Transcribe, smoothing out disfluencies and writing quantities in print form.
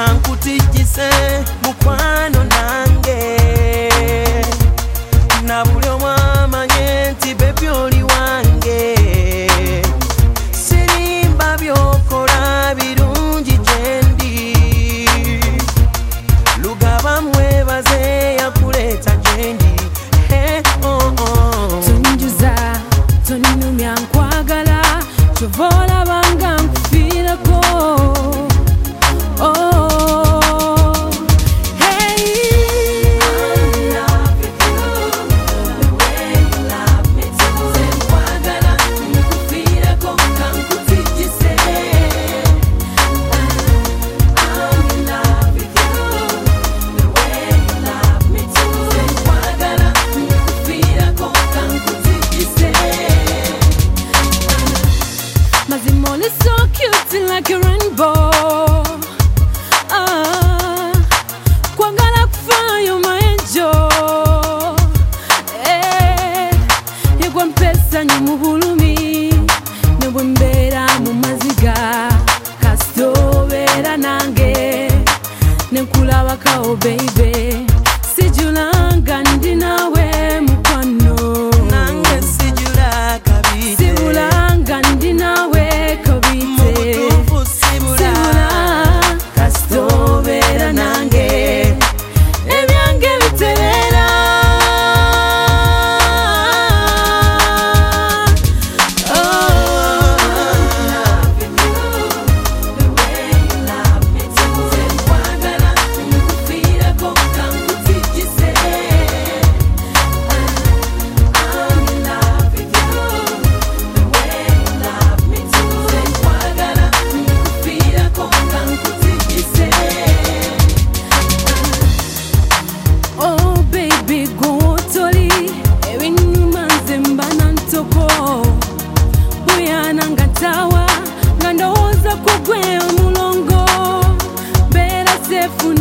kankutijise mukwano nange na buli omwe amanye nti baby oli wange sirimba byokola birungi gyendi lugaba mwebaze yakuleeta gyendi tonjuza toninumya nkwagala kyovola banga nkufiirako Mazimone so cute like a rainbow. Kwangala kufayo maenjo. Yegwa mpesa nyumubulumi nebwe mbera mu maziga kasitobera nange nenkulabakawo baby sijulanga ndi nawe mukwano nange sijula kabite sibulanga ndi nawe kabite mutufu sibula kasitobera nange ebyange biterera Tawa ngandowooza kugwe omulongo beera seefu